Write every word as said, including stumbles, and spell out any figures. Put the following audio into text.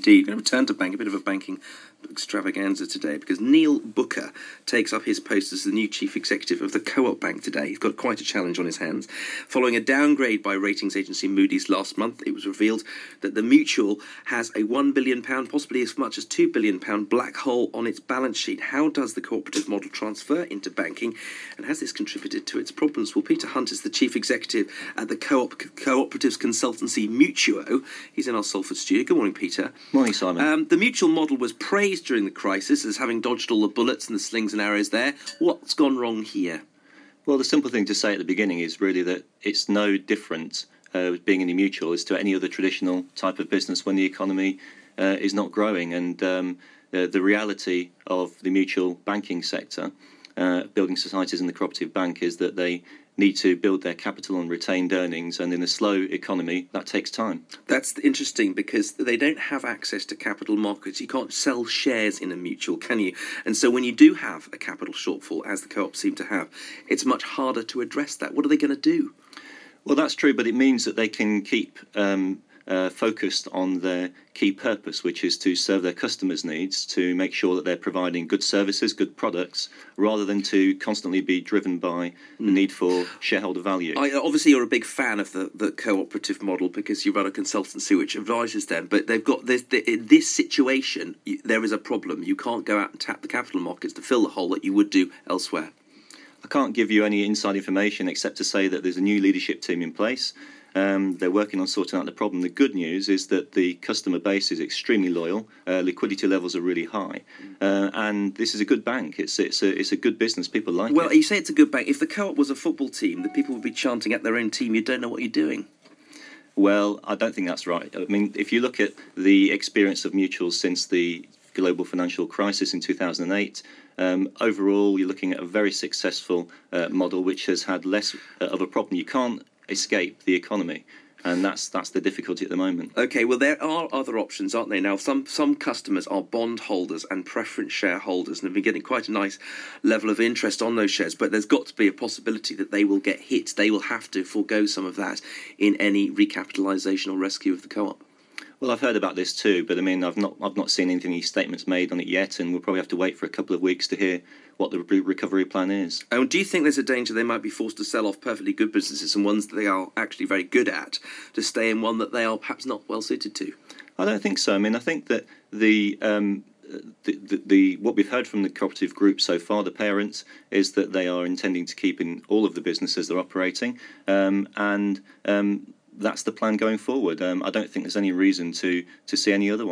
indeed. We're going to return to bank, a bit of a banking extravaganza today, because Neil Booker takes up his post as the new chief executive of the Co-op Bank today. He's got quite a challenge on his hands. Following a downgrade by ratings agency Moody's last month, it was revealed that the Mutual has a one billion pounds, possibly as much as two billion pounds black hole on its balance sheet. How does the cooperative model transfer into banking, and has this contributed to its problems? Well, Peter Hunt is the chief executive at the Co-op Cooperatives Consultancy Mutuo. He's in our Salford studio. Good morning, Peter. Morning, Simon. Um, the Mutual model was praised during the crisis as having dodged all the bullets and the slings and arrows there. What's gone wrong here? Well, the simple thing to say at the beginning is really that it's no different uh, being in a mutual as to any other traditional type of business when the economy uh, is not growing. And um, the, the reality of the mutual banking sector, uh, building societies and the cooperative bank, is that they need to build their capital on retained earnings, and in a slow economy, that takes time. That's interesting, because they don't have access to capital markets. You can't sell shares in a mutual, can you? And so when you do have a capital shortfall, as the co-ops seem to have, it's much harder to address that. What are they going to do? Well, that's true, but it means that they can keep um, uh, focused on their key purpose, which is to serve their customers' needs, to make sure that they're providing good services, good products, rather than to constantly be driven by the need for shareholder value. I, obviously, you're a big fan of the, the cooperative model because you run a consultancy which advises them, but they've got this, in this situation, there is a problem. You can't go out and tap the capital markets to fill the hole that you would do elsewhere. I can't give you any inside information except to say that there's a new leadership team in place. Um, they're working on sorting out the problem. The good news is that the customer base is extremely loyal. Uh, liquidity levels are really high, uh, and this is a good bank. It's it's a it's a good business. People like well, it. Well, you say it's a good bank. If the Co-op was a football team, the people would be chanting at their own team, "You don't know what you're doing." Well, I don't think that's right. I mean, if you look at the experience of mutuals since the global financial crisis in two thousand eight, um, overall, you're looking at a very successful uh, model which has had less uh, of a problem. You can't escape the economy, and that's that's the difficulty at the moment. Okay, well, there are other options, aren't there? Now, some some customers are bond holders and preference shareholders and have been getting quite a nice level of interest on those shares, but there's got to be a possibility that they will get hit. They will have to forego some of that in any recapitalisation or rescue of the co-op. Well, I've heard about this too, but I mean, I've not I've not seen anything, any statements made on it yet, and we'll probably have to wait for a couple of weeks to hear what the re- recovery plan is. And do you think there's a danger they might be forced to sell off perfectly good businesses and ones that they are actually very good at to stay in one that they are perhaps not well suited to? I don't think so. I mean, I think that the um, the, the, the what we've heard from the cooperative group so far, the parents, is that they are intending to keep in all of the businesses they're operating, um, and um, that's the plan going forward. Um, I don't think there's any reason to to see any other one.